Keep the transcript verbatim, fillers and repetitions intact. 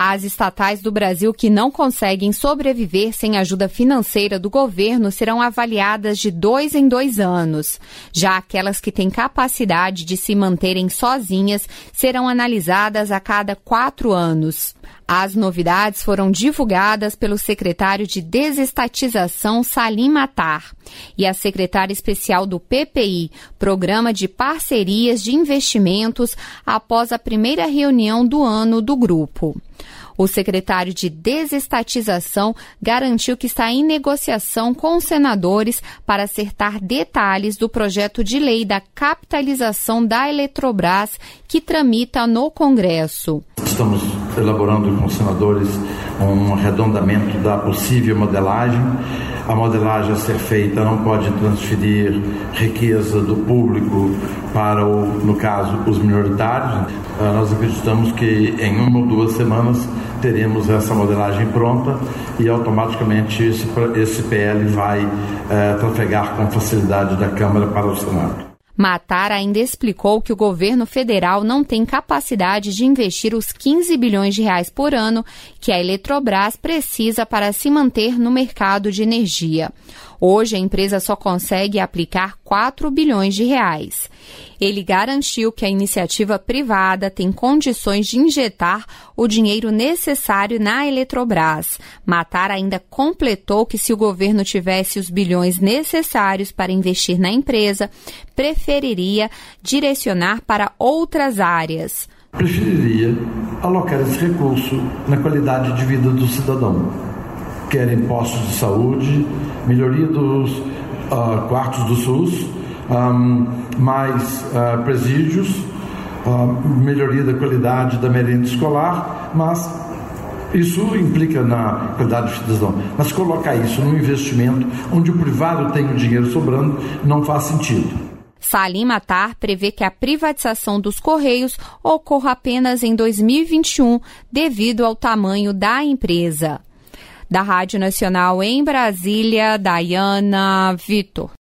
As estatais do Brasil que não conseguem sobreviver sem ajuda financeira do governo serão avaliadas de dois em dois anos. Já aquelas que têm capacidade de se manterem sozinhas serão analisadas a cada quatro anos. As novidades foram divulgadas pelo secretário de Desestatização, Salim Matar, e a secretária especial do P P I, Programa de Parcerias de Investimentos, após a primeira reunião do ano do grupo. O secretário de Desestatização garantiu que está em negociação com os senadores para acertar detalhes do projeto de lei da capitalização da Eletrobras que tramita no Congresso. Estamos elaborando com os senadores um arredondamento da possível modelagem. A modelagem a ser feita não pode transferir riqueza do público para, o, no caso, os minoritários. Nós acreditamos que em uma ou duas semanas teremos essa modelagem pronta e automaticamente esse, esse P L vai é, trafegar com facilidade da Câmara para o Senado. Matar ainda explicou que o governo federal não tem capacidade de investir os quinze bilhões de reais por ano que a Eletrobras precisa para se manter no mercado de energia. Hoje, a empresa só consegue aplicar quatro bilhões de reais. Ele garantiu que a iniciativa privada tem condições de injetar o dinheiro necessário na Eletrobras. Matar ainda completou que se o governo tivesse os bilhões necessários para investir na empresa, preferiria direcionar para outras áreas. Preferiria alocar esse recurso na qualidade de vida do cidadão. Querem postos de saúde, melhoria dos uh, quartos do SUS, um, mais uh, presídios, uh, melhoria da qualidade da merenda escolar, mas isso implica na qualidade do cidadão. Mas colocar isso num investimento onde o privado tem o dinheiro sobrando não faz sentido. Salim Matar prevê que a privatização dos Correios ocorra apenas em dois mil e vinte e um, devido ao tamanho da empresa. Da Rádio Nacional em Brasília, Dayana Vitor.